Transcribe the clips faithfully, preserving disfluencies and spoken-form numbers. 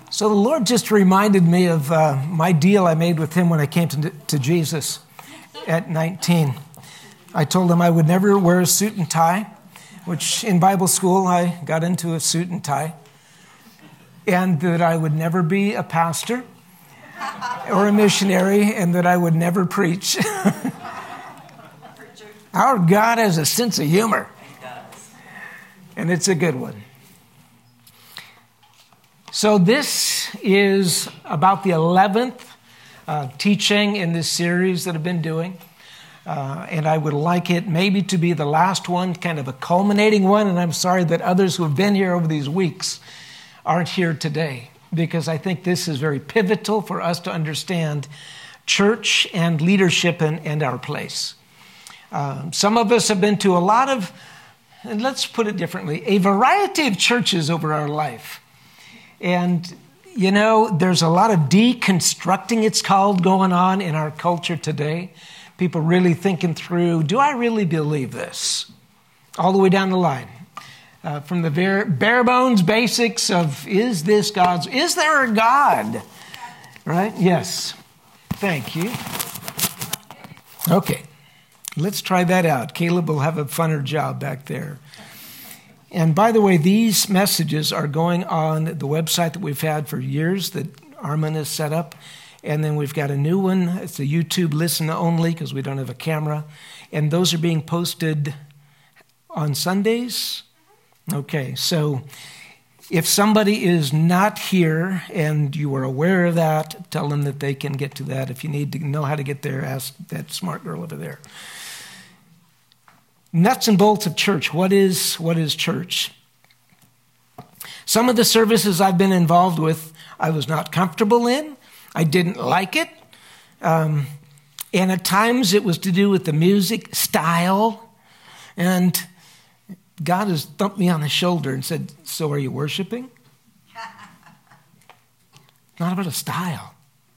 So the Lord just reminded me of uh, my deal I made with him when I came to, to Jesus at nineteen. I told him I would never wear a suit and tie, which in Bible school I got into a suit and tie, and that I would never be a pastor or a missionary, and that I would never preach. Our God has a sense of humor, and it's a good one. So this is about the eleventh uh, teaching in this series that I've been doing. Uh, and I would like it maybe to be the last one, kind of a culminating one. And I'm sorry that others who have been here over these weeks aren't here today, because I think this is very pivotal for us to understand church and leadership and, and our place. Um, some of us have been to a lot of, and let's put it differently, a variety of churches over our life. And, you know, there's a lot of deconstructing, it's called, going on in our culture today. People really thinking through, do I really believe this? All the way down the line. Uh, from the bare, bare bones basics of, is this God's, is there a God? Right? Yes. Thank you. Okay. Let's try that out. Caleb will have a funner job back there. And by the way, these messages are going on the website that we've had for years that Armin has set up. And then we've got a new one. It's a YouTube listen only because we don't have a camera. And those are being posted on Sundays. Okay, so if somebody is not here and you are aware of that, tell them that they can get to that. If you need to know how to get there, ask that smart girl over there. Nuts and bolts of church. What is, what is church? Some of the services I've been involved with, I was not comfortable in. I didn't like it. Um, and at times it was to do with the music style. And God has thumped me on the shoulder and said, so are you worshiping? Not about a style.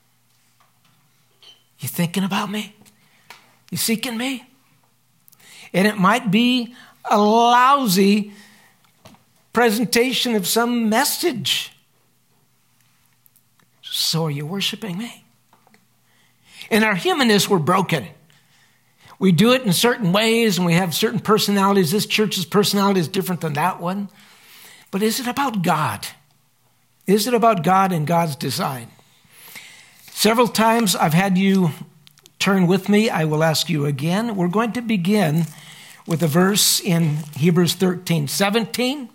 You thinking about me? You seeking me? And it might be a lousy presentation of some message. So are you worshiping me? In our humanness, we're broken. We do it in certain ways, and we have certain personalities. This church's personality is different than that one. But is it about God? Is it about God and God's design? Several times I've had you turn with me. I will ask you again. We're going to begin with a verse in Hebrews thirteen seventeen.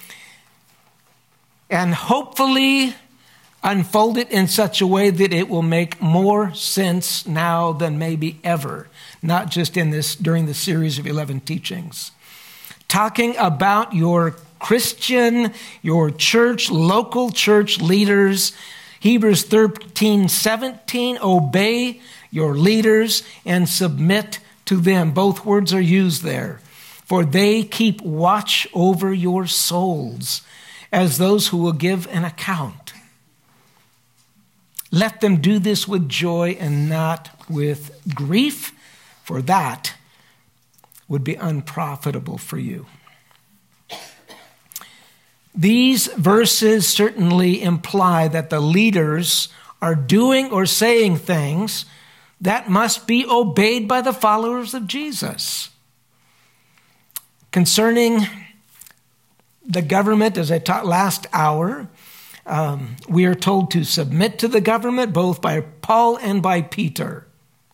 And hopefully unfold it in such a way that it will make more sense now than maybe ever, not just in this during the series of eleven teachings. Talking about your Christian, your church, local church leaders. Hebrews thirteen seventeen, obey your leaders and submit to them. Both words are used there. For they keep watch over your souls as those who will give an account. Let them do this with joy and not with grief, for that would be unprofitable for you. These verses certainly imply that the leaders are doing or saying things that must be obeyed by the followers of Jesus. Concerning the government, as I taught last hour, Um, we are told to submit to the government, both by Paul and by Peter.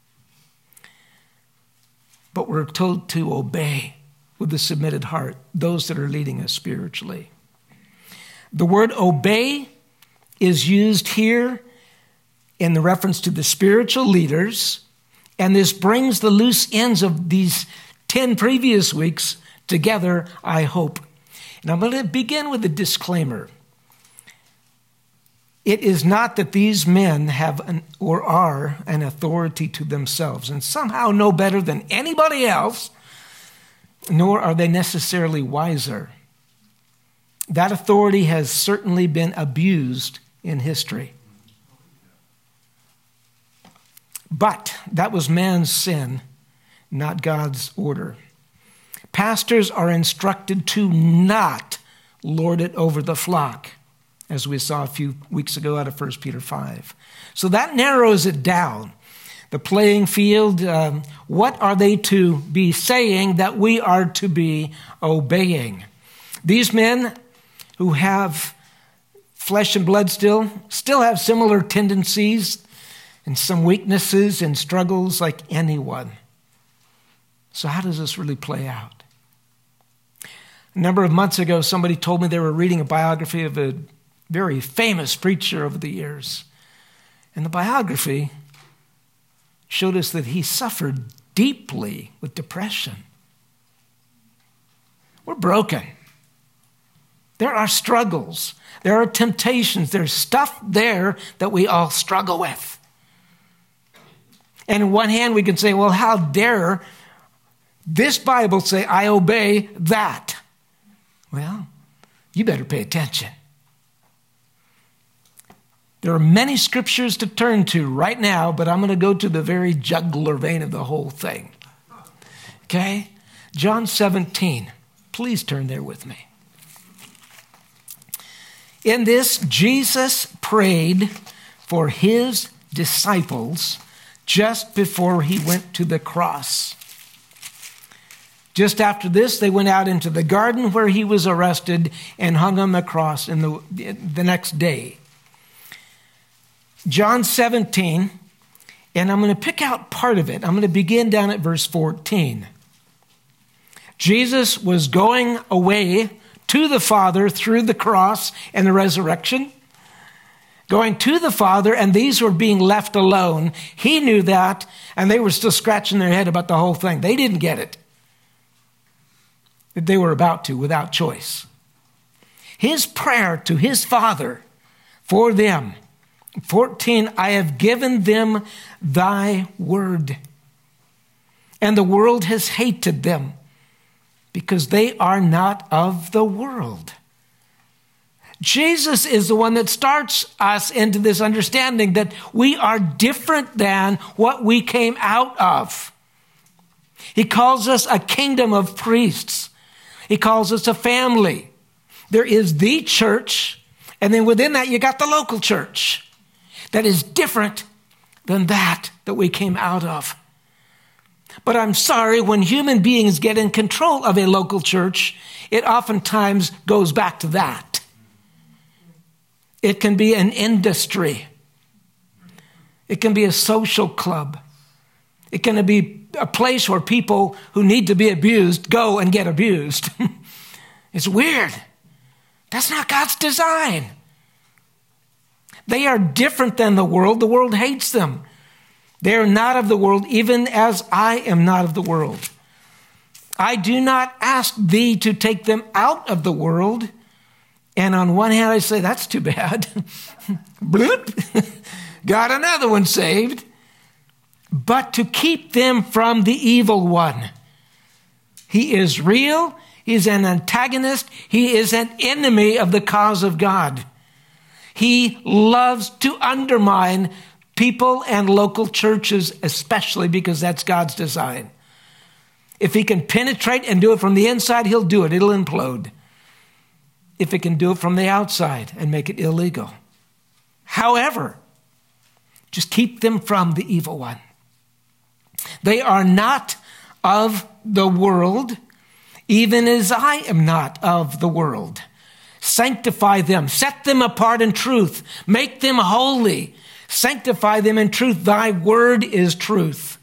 But we're told to obey with a submitted heart those that are leading us spiritually. The word obey is used here in the reference to the spiritual leaders, and this brings the loose ends of these ten previous weeks together, I hope. And I'm going to begin with a disclaimer. It is not that these men have an, or are an authority to themselves and somehow know better than anybody else, nor are they necessarily wiser. That authority has certainly been abused in history. But that was man's sin, not God's order. Pastors are instructed to not lord it over the flock. as we saw a few weeks ago out of First Peter five. So that narrows it down. The playing field, um, what are they to be saying that we are to be obeying? These men who have flesh and blood still, still have similar tendencies and some weaknesses and struggles like anyone. So how does this really play out? A number of months ago, somebody told me they were reading a biography of a very famous preacher over the years. And the biography showed us that he suffered deeply with depression. We're broken. There are struggles. There are temptations. There's stuff there that we all struggle with. And on one hand, we can say, well, how dare this Bible say I obey that? Well, you better pay attention. There are many scriptures to turn to right now, but I'm going to go to the very jugular vein of the whole thing. Okay? John seventeen. Please turn there with me. In this, Jesus prayed for his disciples just before he went to the cross. Just after this, they went out into the garden where he was arrested and hung on the cross in the, the next day. John seventeen, and I'm going to pick out part of it. I'm going to begin down at verse fourteen. Jesus was going away to the Father through the cross and the resurrection, going to the Father, and these were being left alone. He knew that, and they were still scratching their head about the whole thing. They didn't get it. They were about to, without choice. His prayer to his Father for them, fourteen, I have given them thy word, and the world has hated them because they are not of the world. Jesus is the one that starts us into this understanding that we are different than what we came out of. He calls us a kingdom of priests. He calls us a family. There is the church, and then within that you got the local church that is different than that that we came out of. But I'm sorry, when human beings get in control of a local church, it oftentimes goes back to that. It can be an industry. It can be a social club. It can be a place where people who need to be abused go and get abused. It's weird. That's not God's design. They are different than the world. The world hates them. They are not of the world, even as I am not of the world. I do not ask thee to take them out of the world. And on one hand, I say, that's too bad. Bloop. Got another one saved. But to keep them from the evil one. He is real. He is an antagonist. He is an enemy of the cause of God. He loves to undermine people and local churches, especially because that's God's design. If he can penetrate and do it from the inside, he'll do it. It'll implode. If he can do it from the outside and make it illegal. However, just keep them from the evil one. They are not of the world, even as I am not of the world. Sanctify them, set them apart in truth, make them holy. Sanctify them in truth. Thy word is truth.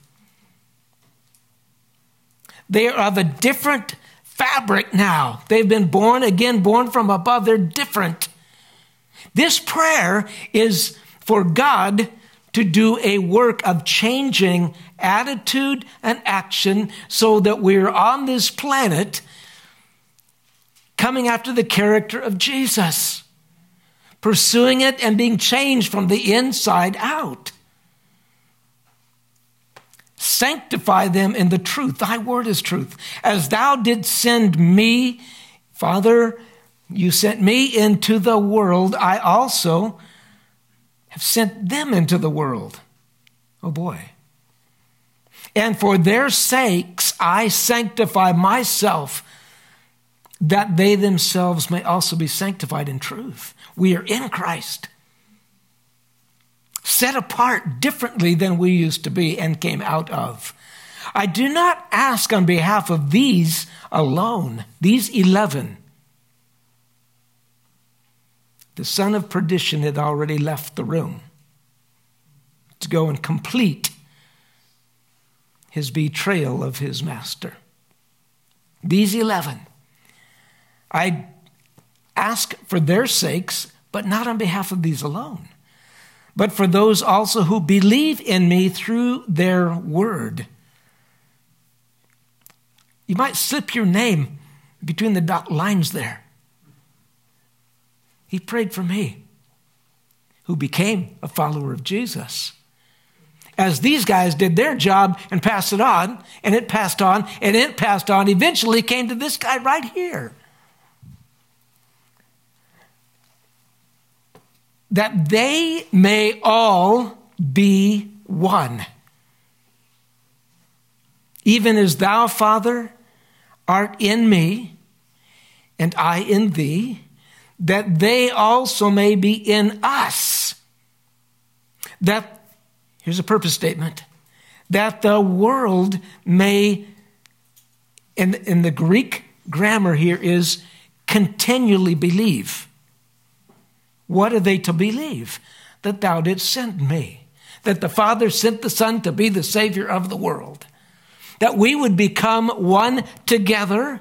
They are of a different fabric now. They've been born again, born from above. They're different. This prayer is for God to do a work of changing attitude and action so that we're on this planet coming after the character of Jesus, pursuing it and being changed from the inside out. Sanctify them in the truth. Thy word is truth. As thou didst send me, Father, you sent me into the world. I also have sent them into the world. Oh boy. And for their sakes, I sanctify myself, that they themselves may also be sanctified in truth. We are in Christ, set apart differently than we used to be and came out of. I do not ask on behalf of these alone, these eleven. The son of perdition had already left the room to go and complete his betrayal of his master. These eleven, I ask for their sakes, but not on behalf of these alone, but for those also who believe in me through their word. You might slip your name between the dot lines there. He prayed for me, who became a follower of Jesus. As these guys did their job and passed it on, and it passed on, and it passed on, eventually came to this guy right here. That they may all be one. Even as thou, Father, art in me, and I in thee, that they also may be in us. That Here's a purpose statement. That the world may, in, in the Greek grammar here is continually believe. What are they to believe? That thou didst send me. That the Father sent the Son to be the Savior of the world. That we would become one together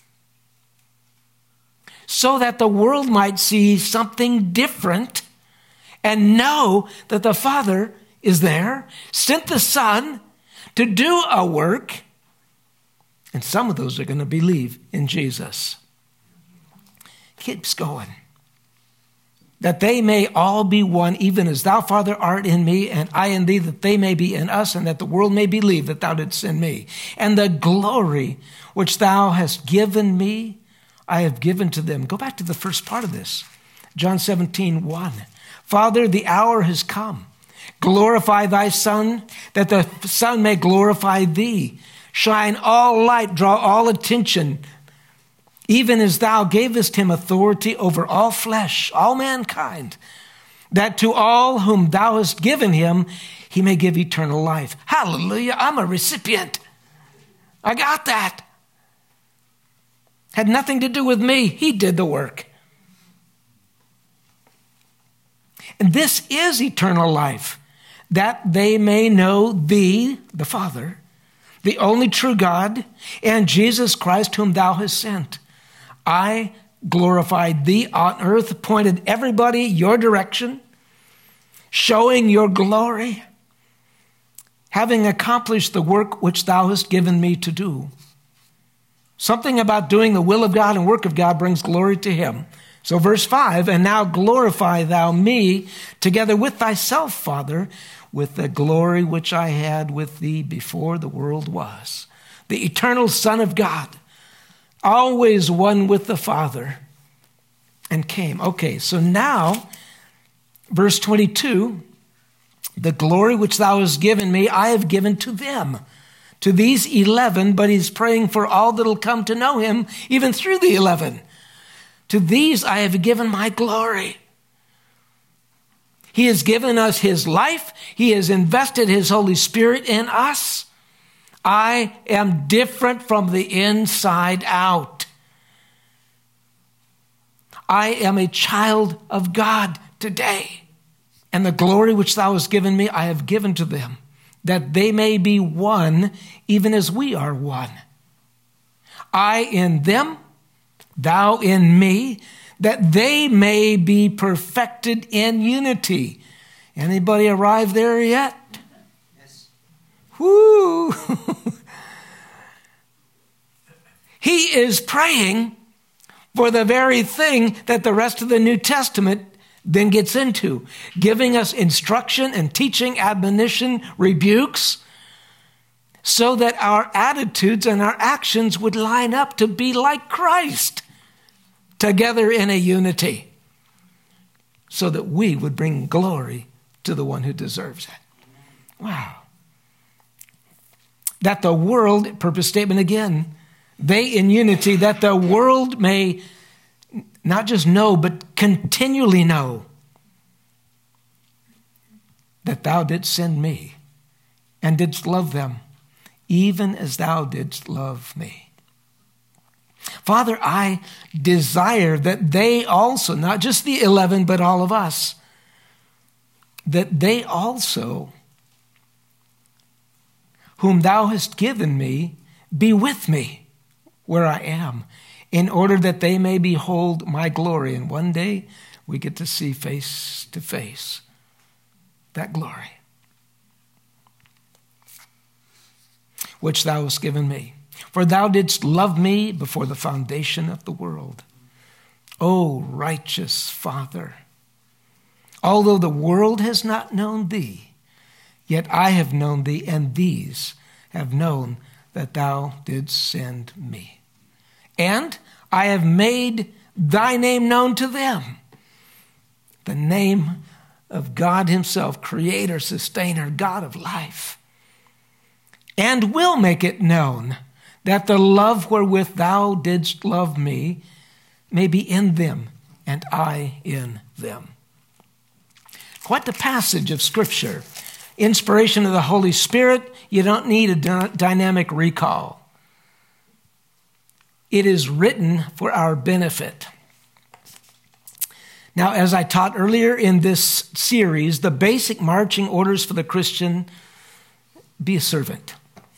so that the world might see something different and know that the Father is there, sent the Son to do a work, and some of those are going to believe in Jesus. Keeps going. That they may all be one, even as thou, Father, art in me, and I in thee, that they may be in us, and that the world may believe that thou didst send me. And the glory which thou hast given me, I have given to them. Go back to the first part of this. John seventeen, one. Father, the hour has come. Glorify thy Son, that the Son may glorify thee. Shine all light, draw all attention, even as thou gavest him authority over all flesh, all mankind, that to all whom thou hast given him, he may give eternal life. Hallelujah, I'm a recipient. I got that. Had nothing to do with me. He did the work. And this is eternal life, that they may know thee, the Father, the only true God, and Jesus Christ whom thou hast sent. I glorified thee on earth, pointed everybody your direction, showing your glory, having accomplished the work which thou hast given me to do. Something about doing the will of God and work of God brings glory to him. So verse five, and now glorify thou me together with thyself, Father, with the glory which I had with thee before the world was. The eternal Son of God, always one with the Father, and came. Okay, so now, verse twenty-two, the glory which thou hast given me, I have given to them. To these eleven, but he's praying for all that will come to know him, even through the eleven. To these I have given my glory. He has given us his life. He has invested his Holy Spirit in us. I am different from the inside out. I am a child of God today. And the glory which thou hast given me, I have given to them, that they may be one, even as we are one. I in them, thou in me, that they may be perfected in unity. Anybody arrive there yet? Yes. Woo! He is praying for the very thing that the rest of the New Testament then gets into, giving us instruction and teaching, admonition, rebukes, so that our attitudes and our actions would line up to be like Christ, together in a unity, so that we would bring glory to the one who deserves it. Wow. That the world, purpose statement again, They in unity, that the world may not just know, but continually know that thou didst send me and didst love them, even as thou didst love me. Father, I desire that they also, not just the eleven, but all of us, that they also, whom thou hast given me, be with me where I am, in order that they may behold my glory. And one day we get to see face to face that glory which thou hast given me. For thou didst love me before the foundation of the world. O righteous Father, although the world has not known thee, yet I have known thee, and these have known that thou didst send me. And I have made thy name known to them, the name of God himself, creator, sustainer, God of life, and will make it known that the love wherewith thou didst love me may be in them, and I in them. Quite the passage of Scripture. Inspiration of the Holy Spirit, you don't need a d- dynamic recall. It is written for our benefit. Now, as I taught earlier in this series, the basic marching orders for the Christian: be a servant.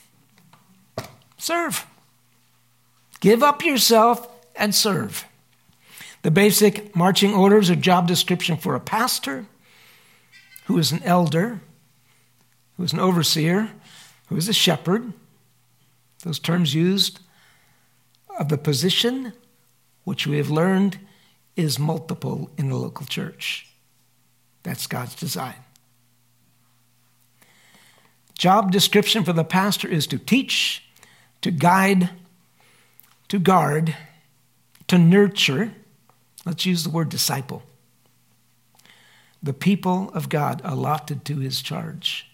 Serve. Give up yourself and serve. The basic marching orders or job description for a pastor, who is an elder, who is an overseer, who is a shepherd. Those terms used of the position, which we have learned is multiple in the local church. That's God's design. Job description for the pastor is to teach, to guide, to guard, to nurture. Let's use the word disciple. The people of God allotted to his charge.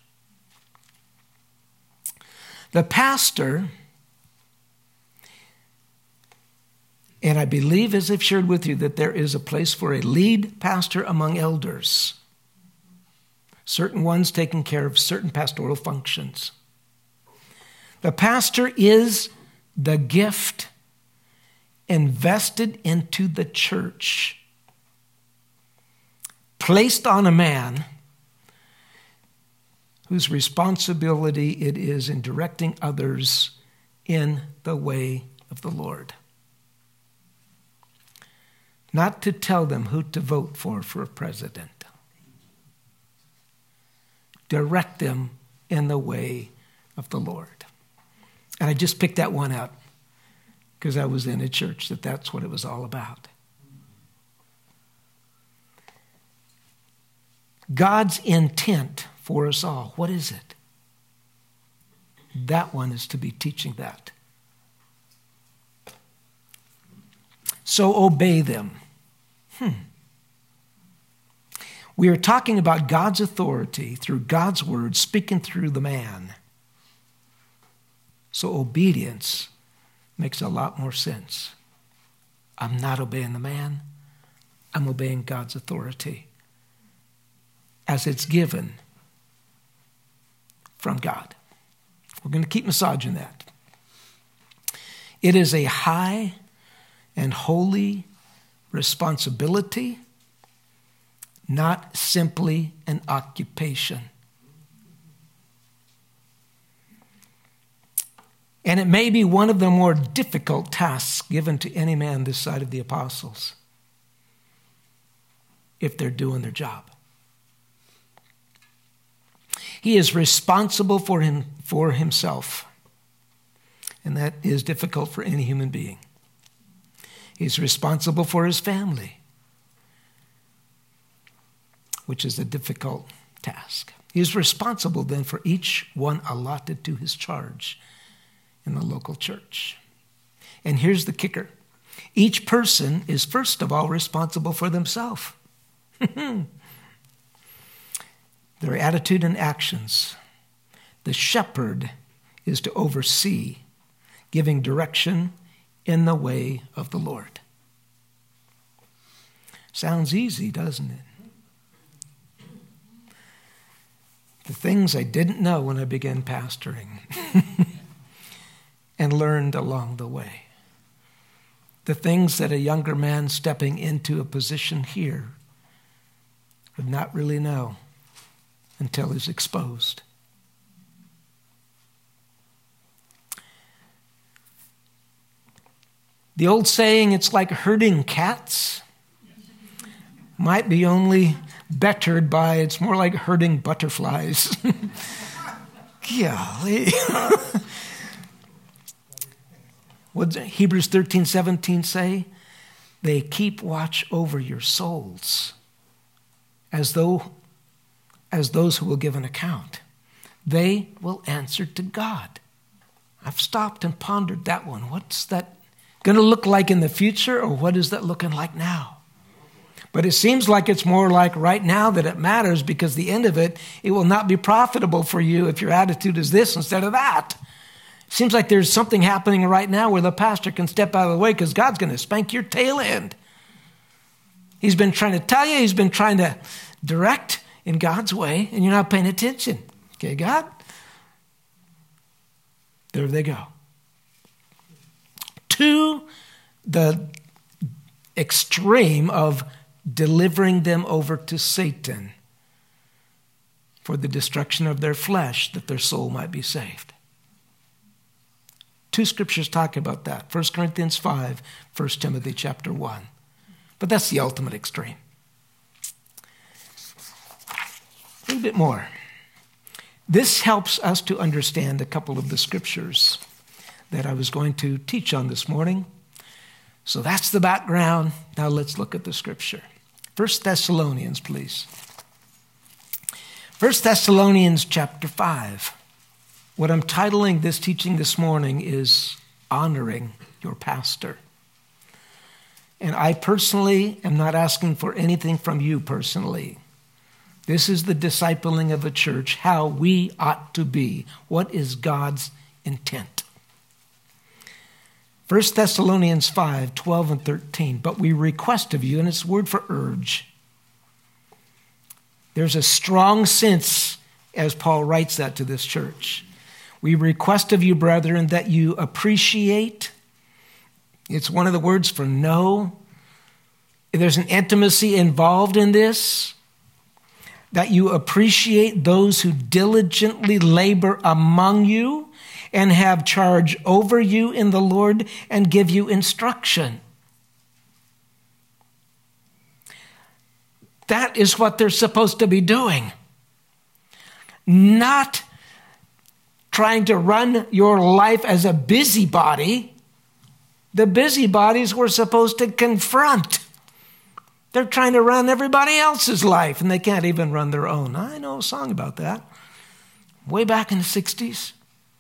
The pastor, and I believe, as I've shared with you, that there is a place for a lead pastor among elders. Certain ones taking care of certain pastoral functions. The pastor is the gift invested into the church, placed on a man whose responsibility it is in directing others in the way of the Lord. Not to tell them who to vote for for a president. Direct them in the way of the Lord. And I just picked that one out because I was in a church that that's what it was all about. God's intent for us all, what is it? That one is to be teaching that. So obey them. Hmm. We are talking about God's authority through God's word speaking through the man. So obedience makes a lot more sense. I'm not obeying the man. I'm obeying God's authority as it's given from God. We're going to keep massaging that. It is a high and holy responsibility, not simply an occupation. And it may be one of the more difficult tasks given to any man this side of the apostles, if they're doing their job. He is responsible for him, for himself, and that is difficult for any human being. He's responsible for his family, which is a difficult task. He's responsible then for each one allotted to his charge in the local church. And here's the kicker. Each person is first of all responsible for themselves. Their attitude and actions. The shepherd is to oversee, giving direction in the way of the Lord. Sounds easy, doesn't it? The things I didn't know when I began pastoring and learned along the way. The things that a younger man stepping into a position here would not really know until he's exposed. The old saying, it's like herding cats, might be only bettered by it's more like herding butterflies. Golly. What does Hebrews thirteen seventeen say? They keep watch over your souls as though as those who will give an account. They will answer to God. I've stopped and pondered that one. What's that going to look like in the future, or what is that looking like now? But it seems like it's more like right now that it matters, because the end of it, it will not be profitable for you if your attitude is this instead of that. It seems like there's something happening right now where the pastor can step out of the way because God's going to spank your tail end. He's been trying to tell you, he's been trying to direct in God's way, and you're not paying attention. Okay, God? There they go. To the extreme of delivering them over to Satan for the destruction of their flesh, that their soul might be saved. Two scriptures talk about that. First Corinthians five, First Timothy chapter one. But that's the ultimate extreme. A little bit more. This helps us to understand a couple of the scriptures that I was going to teach on this morning. So that's the background. Now let's look at the scripture. First Thessalonians, please. First Thessalonians chapter five. What I'm titling this teaching this morning is Honoring Your Pastor. And I personally am not asking for anything from you personally. This is the discipling of a church, how we ought to be. What is God's intent? First Thessalonians five, twelve and thirteen. But we request of you, and it's word for urge. There's a strong sense, as Paul writes that to this church. We request of you, brethren, that you appreciate. It's one of the words for know. There's an intimacy involved in this. That you appreciate those who diligently labor among you and have charge over you in the Lord and give you instruction. That is what they're supposed to be doing. Not trying to run your life as a busybody. The busybodies were supposed to confront. They're trying to run everybody else's life, and they can't even run their own. I know a song about that. Way back in the sixties.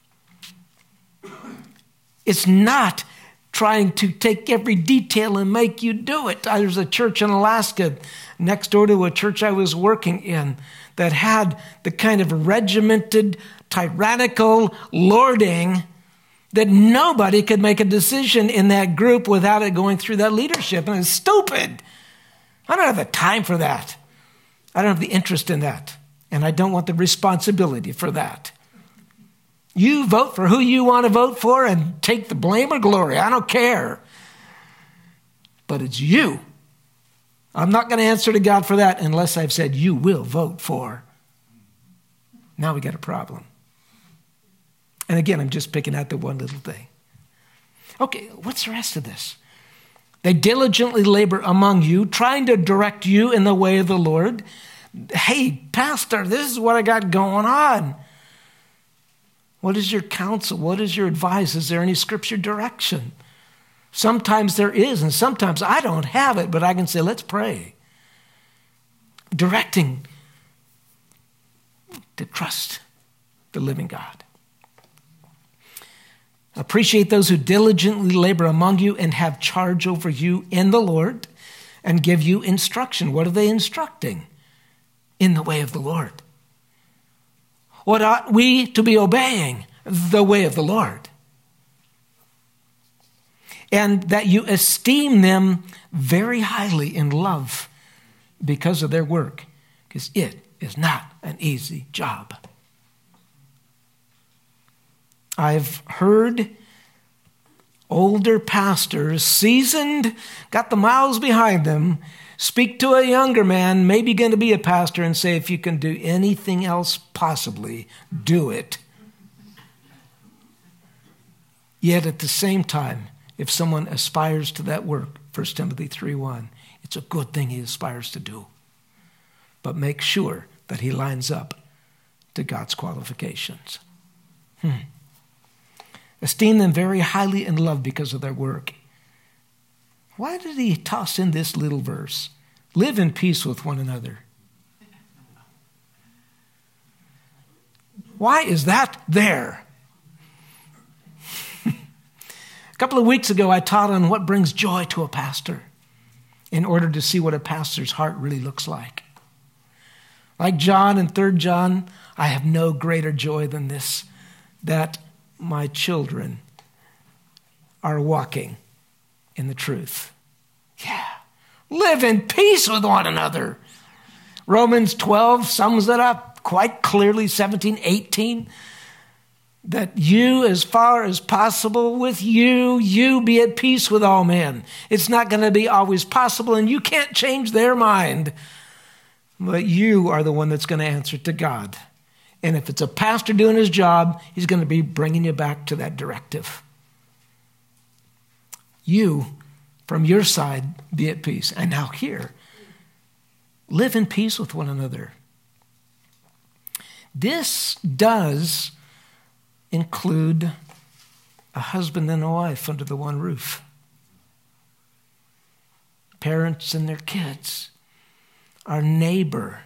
It's not trying to take every detail and make you do it. There's a church in Alaska next door to a church I was working in that had the kind of regimented, tyrannical lording that nobody could make a decision in that group without it going through that leadership. And it's stupid. I don't have the time for that. I don't have the interest in that. And I don't want the responsibility for that. You vote for who you want to vote for and take the blame or glory. I don't care. But it's you. I'm not going to answer to God for that unless I've said you will vote for. Now we got a problem. And again, I'm just picking out the one little thing. Okay, what's the rest of this? They diligently labor among you, trying to direct you in the way of the Lord. Hey, pastor, this is what I got going on. What is your counsel? What is your advice? Is there any scripture direction? Sometimes there is, and sometimes I don't have it, but I can say, let's pray. Directing to trust the living God. Appreciate those who diligently labor among you and have charge over you in the Lord and give you instruction. What are they instructing? In the way of the Lord. What ought we to be obeying? The way of the Lord. and that you esteem them very highly in love because of their work, because it is not an easy job. I've heard older pastors, seasoned, got the miles behind them, speak to a younger man, maybe going to be a pastor, and say, if you can do anything else possibly, do it. Yet at the same time, if someone aspires to that work, First Timothy three one, it's a good thing he aspires to do. But make sure that he lines up to God's qualifications. Hmm. Esteem them very highly in love because of their work. Why did he toss in this little verse? Live in peace with one another. Why is that there? A couple of weeks ago, I taught on what brings joy to a pastor in order to see what a pastor's heart really looks like. Like John in Third John, I have no greater joy than this, that my children are walking in the truth. Yeah. Live in peace with one another. Romans twelve sums it up quite clearly, seventeen, eighteen. That you, as far as possible with you, you be at peace with all men. It's not going to be always possible, and you can't change their mind. But you are the one that's going to answer to God. And if it's a pastor doing his job, he's going to be bringing you back to that directive. You, from your side, be at peace. And now here, live in peace with one another. This does include a husband and a wife under the one roof. Parents and their kids. Our neighbor.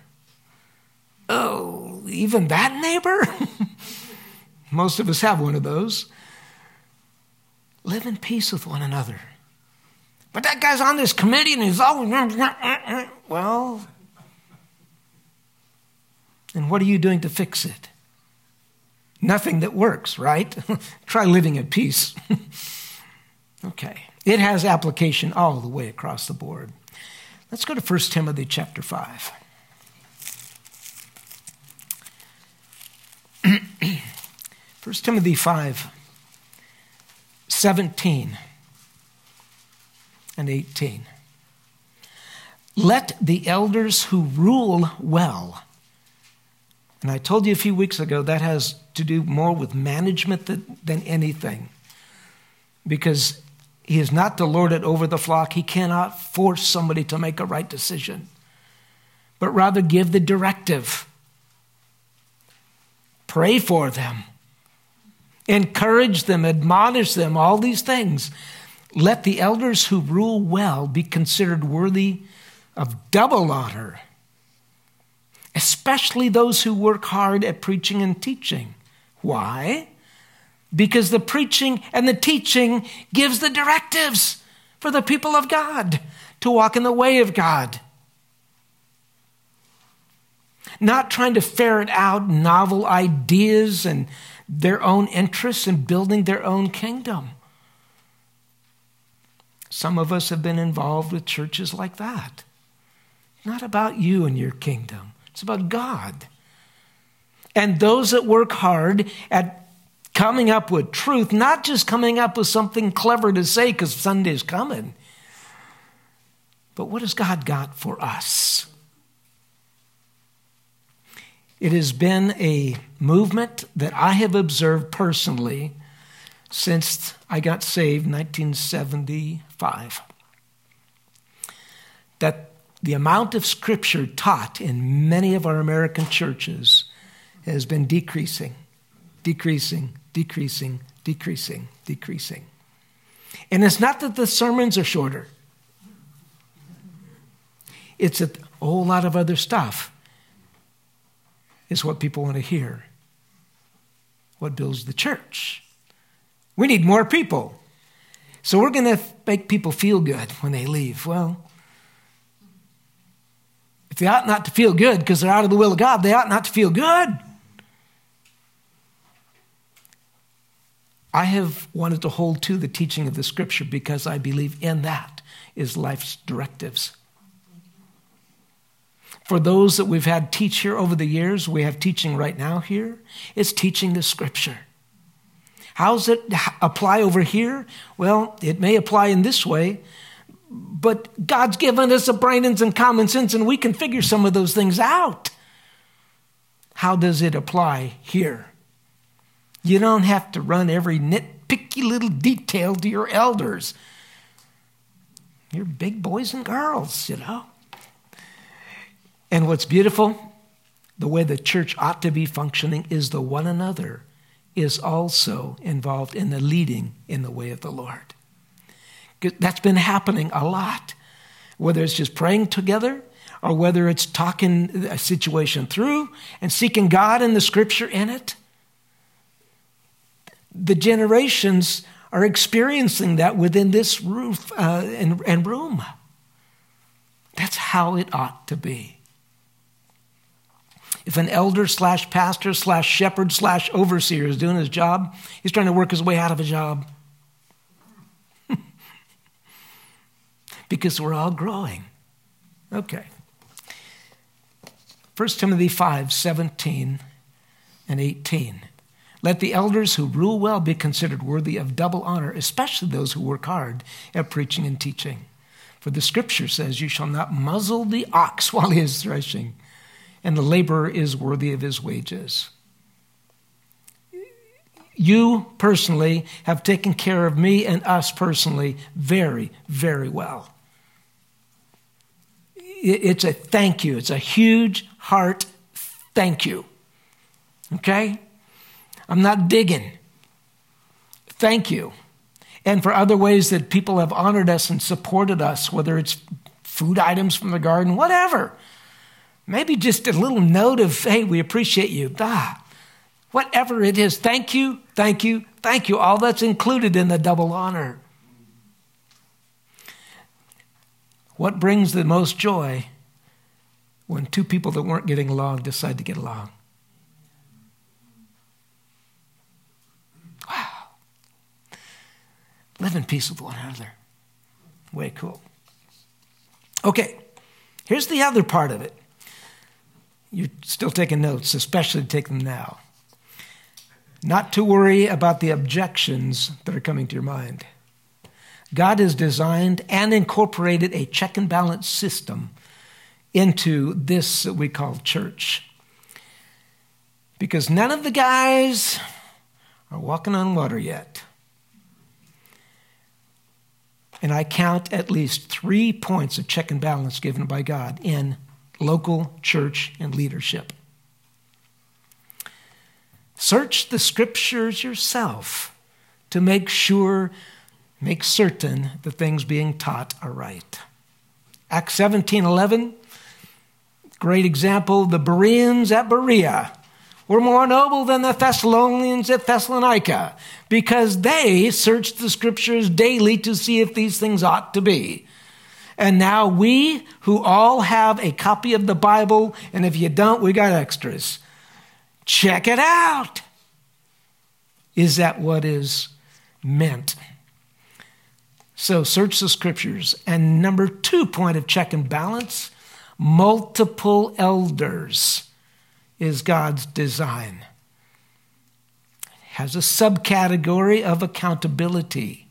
Oh, even that neighbor? Most of us have one of those. Live in peace with one another. But that guy's on this committee and he's always... Well, and what are you doing to fix it? Nothing that works, right? Try living at peace. Okay. It has application all the way across the board. Let's go to First Timothy chapter five. First Timothy five, seventeen and eighteen. Let the elders who rule well. And I told you a few weeks ago that has to do more with management than, than anything. Because he is not to lord it over the flock. He cannot force somebody to make a right decision. But rather give the directive. Pray for them. Encourage them, admonish them, all these things. Let the elders who rule well be considered worthy of double honor, especially those who work hard at preaching and teaching. Why? Because the preaching and the teaching gives the directives for the people of God to walk in the way of God. Not trying to ferret out novel ideas and their own interests in building their own kingdom. Some of us have been involved with churches like that. Not about you and your kingdom. It's about God. And those that work hard at coming up with truth, not just coming up with something clever to say because Sunday's coming, but what has God got for us? It has been a movement that I have observed personally since I got saved in nineteen seventy-five. That the amount of scripture taught in many of our American churches has been decreasing, decreasing, decreasing, decreasing, decreasing. And it's not that the sermons are shorter. It's a whole lot of other stuff is what people want to hear. What builds the church? We need more people. So we're going to make people feel good when they leave. Well, if they ought not to feel good because they're out of the will of God, they ought not to feel good. I have wanted to hold to the teaching of the Scripture because I believe in that is life's directives. For those that we've had teach here over the years, we have teaching right now here, it's teaching the Scripture. How does it apply over here? Well, it may apply in this way, but God's given us a brain and some common sense, and we can figure some of those things out. How does it apply here? You don't have to run every nitpicky little detail to your elders. You're big boys and girls, you know. And what's beautiful, the way the church ought to be functioning is the one another is also involved in the leading in the way of the Lord. That's been happening a lot, whether it's just praying together or whether it's talking a situation through and seeking God and the Scripture in it. The generations are experiencing that within this roof uh, and, and room. That's how it ought to be. If an elder slash pastor slash shepherd slash overseer is doing his job, he's trying to work his way out of a job. Because we're all growing. Okay. First Timothy five, seventeen and eighteen. Let the elders who rule well be considered worthy of double honor, especially those who work hard at preaching and teaching. For the Scripture says, you shall not muzzle the ox while he is threshing, and the laborer is worthy of his wages. You personally have taken care of me and us personally very, very well. It's a thank you. It's a huge heart thank you. Okay? I'm not digging. Thank you. And for other ways that people have honored us and supported us, whether it's food items from the garden, whatever. Maybe just a little note of, hey, we appreciate you. Ah, whatever it is, thank you, thank you, thank you. All that's included in the double honor. What brings the most joy when two people that weren't getting along decide to get along? Wow. Live in peace with one another. Way cool. Okay, here's the other part of it. You're still taking notes, especially take them now. Not to worry about the objections that are coming to your mind. God has designed and incorporated a check and balance system into this that we call church. Because none of the guys are walking on water yet. And I count at least three points of check and balance given by God in local church and leadership. Search the Scriptures yourself to make sure Make certain the things being taught are right. Acts seventeen eleven, great example. The Bereans at Berea were more noble than the Thessalonians at Thessalonica because they searched the Scriptures daily to see if these things ought to be. And now we who all have a copy of the Bible, and if you don't, we got extras. Check it out. Is that what is meant? So search the Scriptures. And number two point of check and balance, multiple elders is God's design. It has a subcategory of accountability.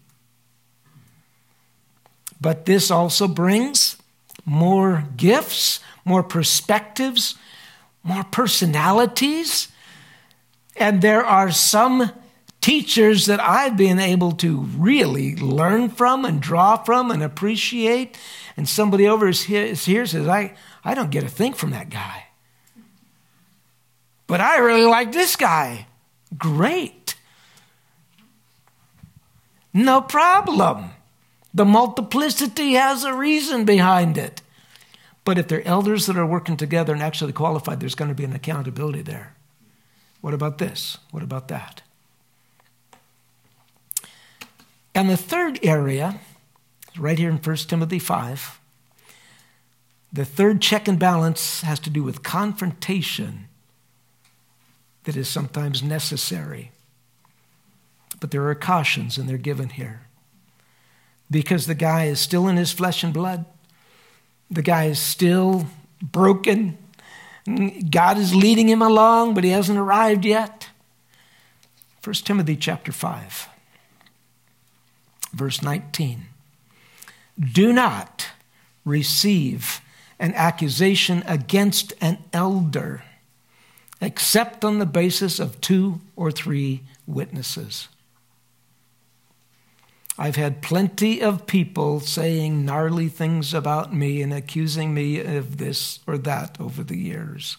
But this also brings more gifts, more perspectives, more personalities. And there are some teachers that I've been able to really learn from and draw from and appreciate. And somebody over here says, I, I don't get a thing from that guy. But I really like this guy. Great. No problem. The multiplicity has a reason behind it. But if they're elders that are working together and actually qualified, there's going to be an accountability there. What about this? What about that? And the third area, right here in First Timothy five, the third check and balance has to do with confrontation that is sometimes necessary. But there are cautions, and they're given here. Because the guy is still in his flesh and blood. The guy is still broken. God is leading him along, but he hasn't arrived yet. First Timothy chapter five, verse nineteen. Do not receive an accusation against an elder, except on the basis of two or three witnesses. I've had plenty of people saying gnarly things about me and accusing me of this or that over the years.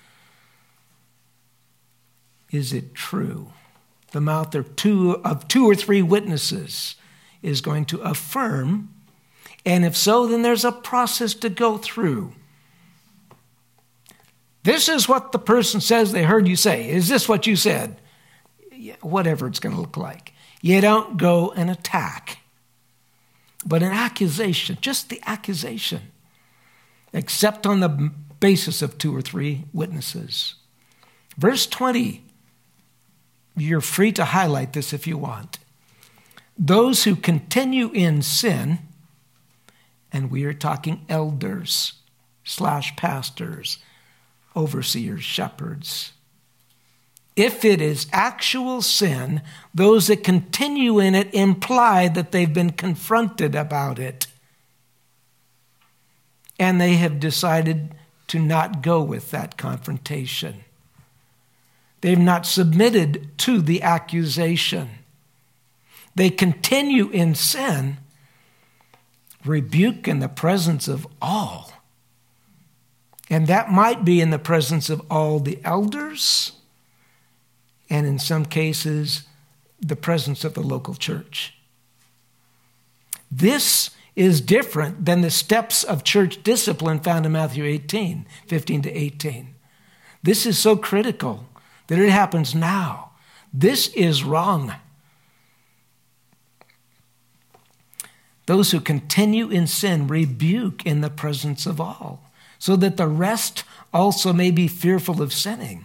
Is it true? The mouth of two, of two or three witnesses is going to affirm, and if so, then there's a process to go through. This is what the person says they heard you say. Is this what you said? Whatever it's going to look like. You don't go and attack. But an accusation, just the accusation, except on the basis of two or three witnesses. Verse twenty, you're free to highlight this if you want. Those who continue in sin, and we are talking elders slash pastors, overseers, shepherds. If it is actual sin, those that continue in it imply that they've been confronted about it. And they have decided to not go with that confrontation. They've not submitted to the accusation. They continue in sin, rebuke in the presence of all. And that might be in the presence of all the elders, and in some cases, the presence of the local church. This is different than the steps of church discipline found in Matthew eighteen, fifteen to eighteen. This is so critical that it happens now. This is wrong. Those who continue in sin rebuke in the presence of all, so that the rest also may be fearful of sinning.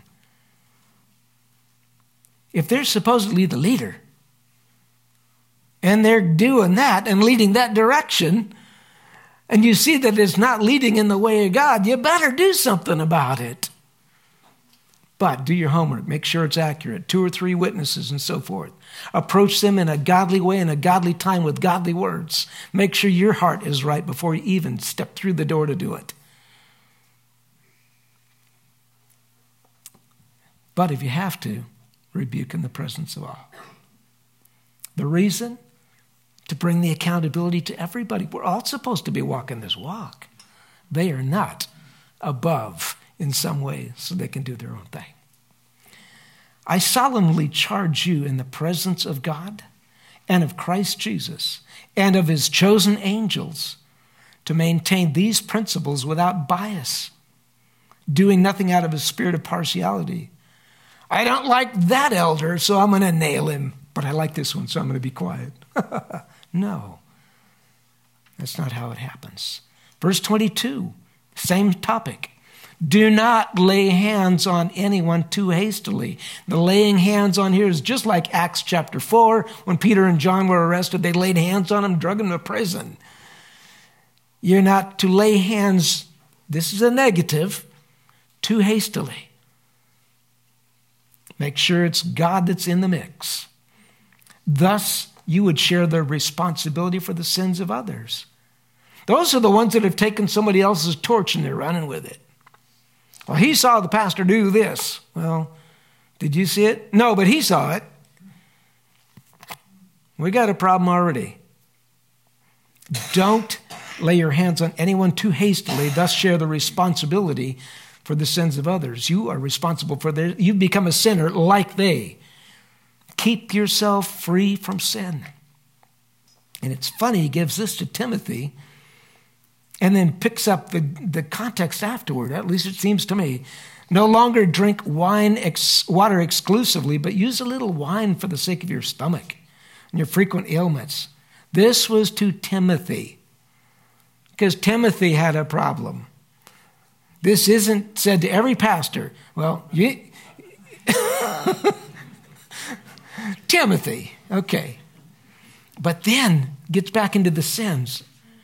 If they're supposedly the leader, and they're doing that and leading that direction, and you see that it's not leading in the way of God, you better do something about it. But do your homework. Make sure it's accurate. Two or three witnesses and so forth. Approach them in a godly way, in a godly time with godly words. Make sure your heart is right before you even step through the door to do it. But if you have to, rebuke in the presence of all. The reason? To bring the accountability to everybody. We're all supposed to be walking this walk. They are not above in some way so they can do their own thing. I solemnly charge you in the presence of God and of Christ Jesus and of his chosen angels to maintain these principles without bias, doing nothing out of a spirit of partiality. I don't like that elder, so I'm going to nail him. But I like this one, so I'm going to be quiet. No, that's not how it happens. Verse twenty-two, same topic. Do not lay hands on anyone too hastily. The laying hands on here is just like Acts chapter four. When Peter and John were arrested, they laid hands on them, drug them to prison. You're not to lay hands, this is a negative, too hastily. Make sure it's God that's in the mix. Thus, you would share the responsibility for the sins of others. Those are the ones that have taken somebody else's torch and they're running with it. Well, he saw the pastor do this. Well, did you see it? No, but he saw it. We got a problem already. Don't lay your hands on anyone too hastily, thus share the responsibility for the sins of others. You are responsible for their, you've become a sinner like they. Keep yourself free from sin. And it's funny, he gives this to Timothy and then picks up the, the context afterward, at least it seems to me. No longer drink wine, ex, water exclusively, but use a little wine for the sake of your stomach and your frequent ailments. This was to Timothy, because Timothy had a problem. This isn't said to every pastor. Well, you, Timothy, okay. But then gets back into the sins.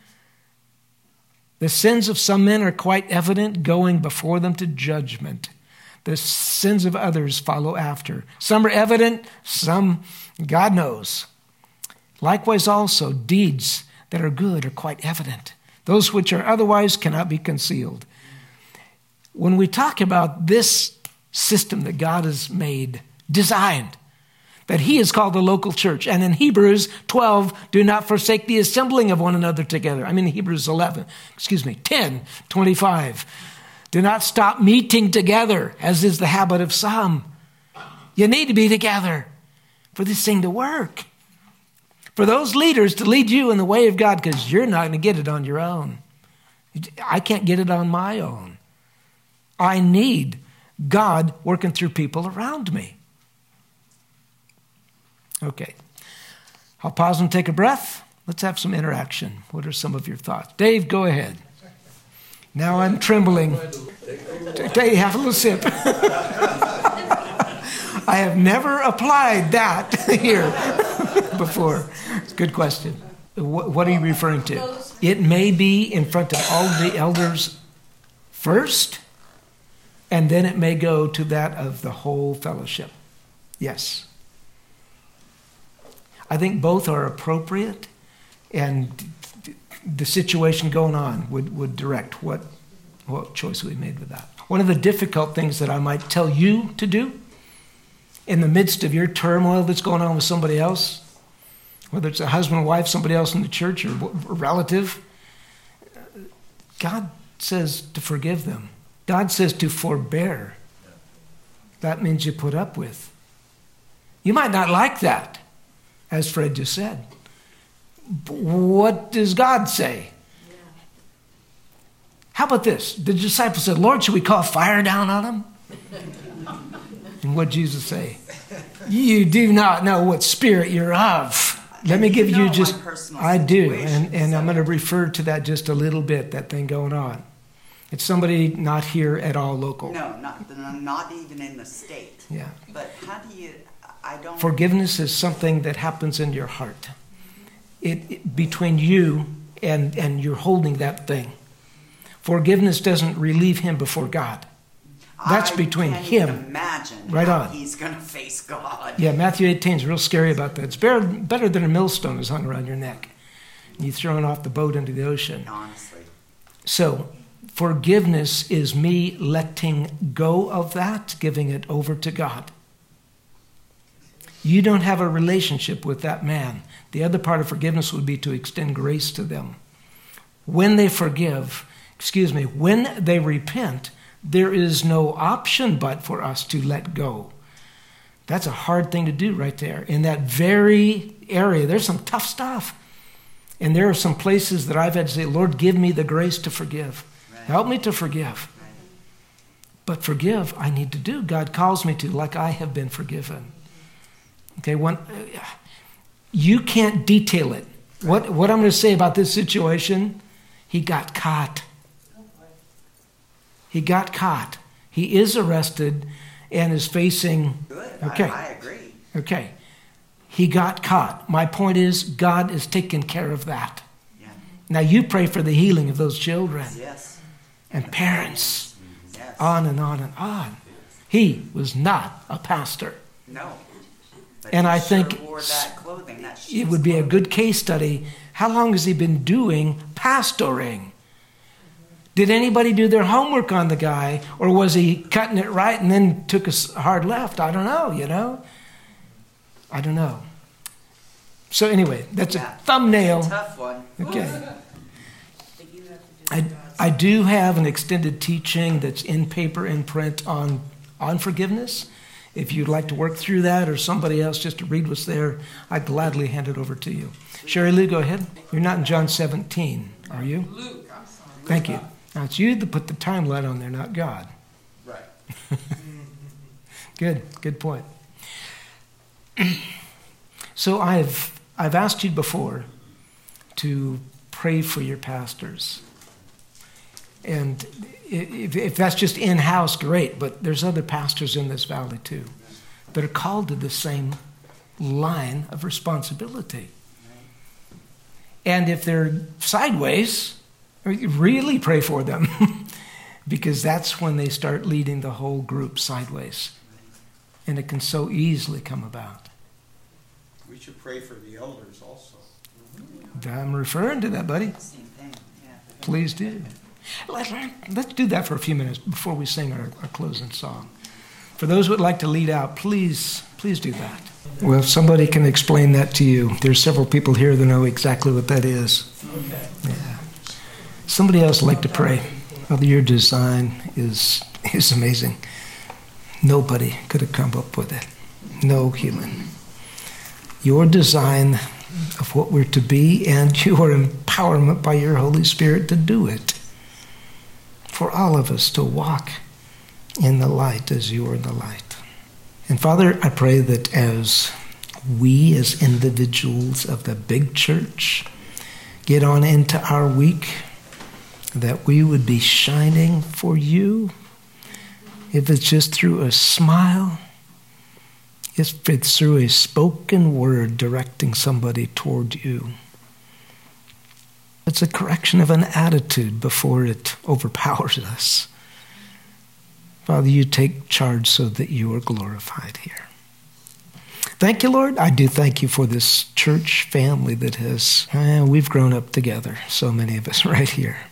The sins of some men are quite evident, going before them to judgment. The sins of others follow after. Some are evident, some God knows. Likewise also, deeds that are good are quite evident. Those which are otherwise cannot be concealed. When we talk about this system that God has made, designed, that he is called the local church. And in Hebrews twelve, do not forsake the assembling of one another together. I mean Hebrews eleven, excuse me, ten, twenty-five. Do not stop meeting together, as is the habit of some. You need to be together for this thing to work. For those leaders to lead you in the way of God, because you're not going to get it on your own. I can't get it on my own. I need God working through people around me. Okay. I'll pause and take a breath. Let's have some interaction. What are some of your thoughts? Dave, go ahead. Now I'm trembling. Dave, have a little sip. I have never applied that here before. It's a good question. What are you referring to? It may be in front of all the elders first, and then it may go to that of the whole fellowship. Yes. I think both are appropriate, and the situation going on would, would direct what, what choice we made with that. One of the difficult things that I might tell you to do in the midst of your turmoil that's going on with somebody else, whether it's a husband or wife, somebody else in the church, or a relative, God says to forgive them. God says to forbear. That means you put up with. You might not like that, as Fred just said. But what does God say? Yeah. How about this? The disciples said, Lord, should we call fire down on them? And what did Jesus say? You do not know what spirit you're of. Let me give you just, I do, and, and I'm going to refer to that just a little bit, that thing going on. It's somebody not here at all local. No, not, not even in the state. Yeah. But how do you, I don't... Forgiveness is something that happens in your heart. It, it between you and, and you're holding that thing. Forgiveness doesn't relieve him before God. That's I between can't him. Even imagine right how on. He's going to face God. Yeah, Matthew eighteen is real scary about that. It's better, better than a millstone is hung around your neck. And you're thrown off the boat into the ocean. Honestly. So, forgiveness is me letting go of that, giving it over to God. You don't have a relationship with that man. The other part of forgiveness would be to extend grace to them. When they forgive, excuse me, when they repent, there is no option but for us to let go. That's a hard thing to do right there. In that very area, there's some tough stuff. And there are some places that I've had to say, Lord, give me the grace to forgive. Right. Help me to forgive. Right. But forgive, I need to do. God calls me to, like I have been forgiven. Okay, when, you can't detail it. What, what I'm going to say about this situation, he got caught. He got caught. He is arrested and is facing... Good. Okay. I, I agree. Okay. He got caught. My point is, God is taking care of that. Yeah. Now you pray for the healing of those children. Yes. And parents. Yes. On and on and on. He was not a pastor. No. But and he I sure think wore that clothing, that it would be clothing. a good case study. How long has he been doing pastoring? Did anybody do their homework on the guy, or was he cutting it right and then took a hard left? I don't know, you know? I don't know. So anyway, that's yeah. a thumbnail. Tough one. Okay. I, I do have an extended teaching that's in paper and print on, on forgiveness. If you'd like to work through that, or somebody else just to read what's there, I'd gladly hand it over to you. Sherry Lou, go ahead. You're not in John seventeen, are you? Luke, I'm sorry. Thank you. Now, it's you that put the timeline on there, not God. Right. Good, good point. So I've I've asked you before to pray for your pastors. And if, if that's just in-house, great, but there's other pastors in this valley too that are called to the same line of responsibility. And if they're sideways, really pray for them because that's when they start leading the whole group sideways. And it can so easily come about. We should pray for the elders also. I'm referring to that, buddy. Same thing, yeah. Please do. Let's do that for a few minutes before we sing our, our closing song. For those who would like to lead out, please, please do that. Well, if somebody can explain that to you, there's several people here that know exactly what that is. Okay. Yeah. Somebody else would like to pray. Father, your design is is amazing. Nobody could have come up with it. No human. Your design of what we're to be and your empowerment by your Holy Spirit to do it. For all of us to walk in the light as you are in the light. And Father, I pray that as we as individuals of the big church get on into our week, that we would be shining for you. If it's just through a smile, if it's through a spoken word directing somebody toward you. It's a correction of an attitude before it overpowers us. Father, you take charge so that you are glorified here. Thank you, Lord. I do thank you for this church family that has, eh, we've grown up together, so many of us right here.